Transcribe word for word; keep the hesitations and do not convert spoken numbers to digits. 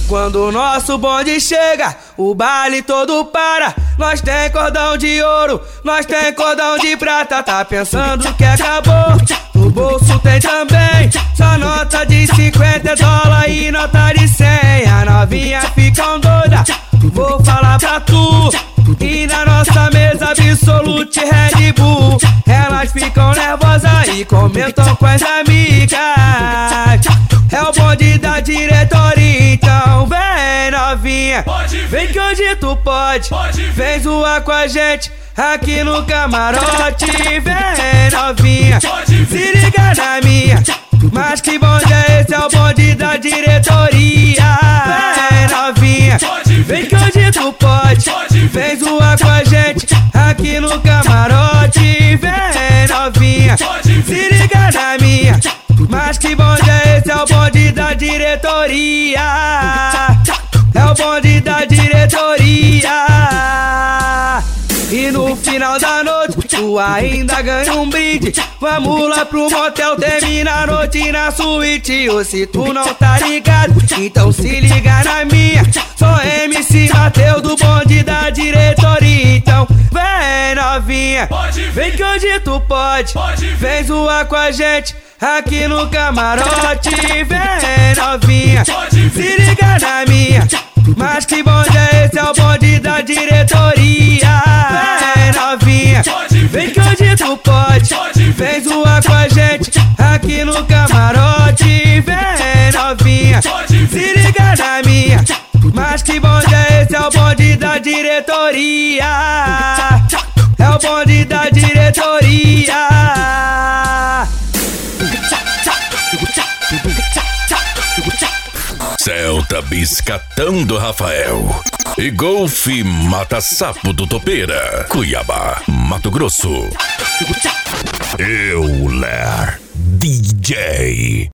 Quando o nosso bonde chega, o baile todo para. Nós tem cordão de ouro, nós tem cordão de prata. Tá pensando que acabou? No bolso tem também só nota de cinquenta dólares e nota de cem. A novinha ficam doida, vou falar pra tu. E na nossa mesa Absolute Red Bull, elas ficam nervosas e comentam com as amigas. É o bonde da diretoria, então vem novinha, vem que hoje tu pode, vem zoar com a gente aqui no camarote. Vem novinha, se liga na minha, mas que bonde é esse? É o bonde da diretoria. Vem novinha, vem que hoje tu pode, vem zoar com a gente aqui no camarote. Vem novinha, se liga na minha, mas que bonde é esse? É o bonde da diretoria. É o bonde da diretoria. E no final da noite tu ainda ganha um brinde. Vamos lá pro motel, termina a noite na suíte. Ou se tu não tá ligado, então se liga na minha. Sou M C Mateus do bonde da diretoria. Então vem novinha, vem que hoje tu pode, vem zoar com a gente aqui no camarote. Vem novinha, se liga na minha, mas que bonde é esse? É o bonde da diretoria. Vem novinha, vem que hoje tu pode, vem zoar com a gente aqui no camarote. Vem novinha, se liga na minha, mas que bonde é esse? É o bonde da diretoria. É o bonde da diretoria. Celta Biscatão do Rafael e Golfe Mata Sapo do Topeira, Cuiabá, Mato Grosso. Euler D J.